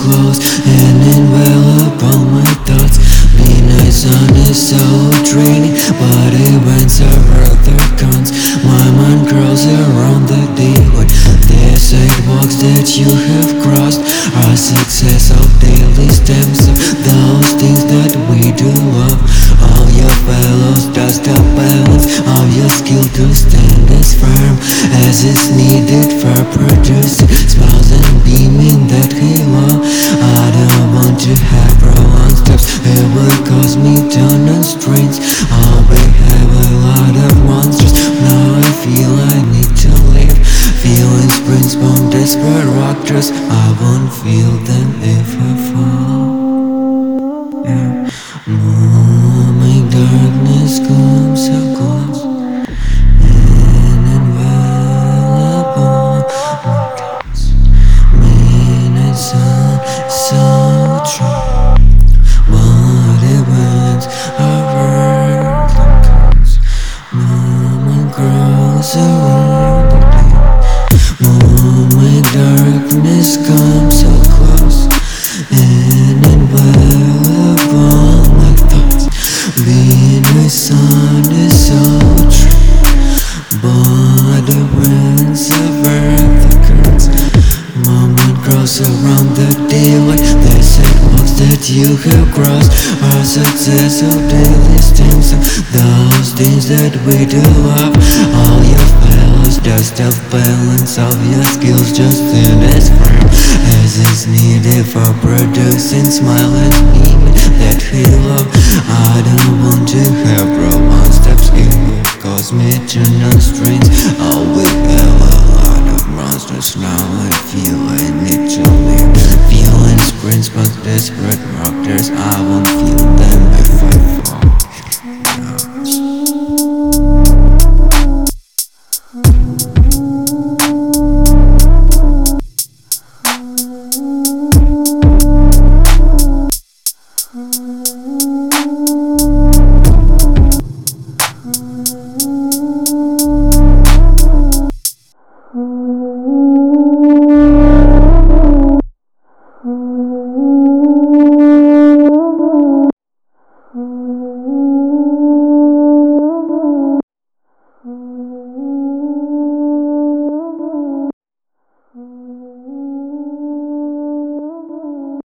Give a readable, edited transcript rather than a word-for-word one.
close and envelop all my thoughts. Midnight sun is so draining, but events are other cons. My mind curls around the day when the sidewalks that you have crossed are success of daily stems of those things that we do love. All your fellows dust the balance of your skill to stand as firm as is needed for producing smiles and beaming that halo. I don't want to have prolonged steps, it would cause me turn on strains. Oh, we have a lot of monsters, now I feel I need to live. Feeling springs from desperate rockers, I won't feel them if I fall. Yeah. My darkness comes so close and envelop all my thoughts. Midnight sun so true, what events are the cons. Moment grows around the day, my darkness comes so close and envelop all my thoughts. Midnight sun is so true, but the winds of earth the currents. Moment grows around the day like the sidewalks that you have crossed are success of daily stems of those things that we do love. All your fellows dust of balance of your skills just stand as firm as is needed for producing smile and beaming that we love. I don't want to have prolonged steps, it will cause me to turn strains. Oh, we have a lot of monsters, now I feel I need to live. Feeling sprints but desperate rockers, I won't feel that.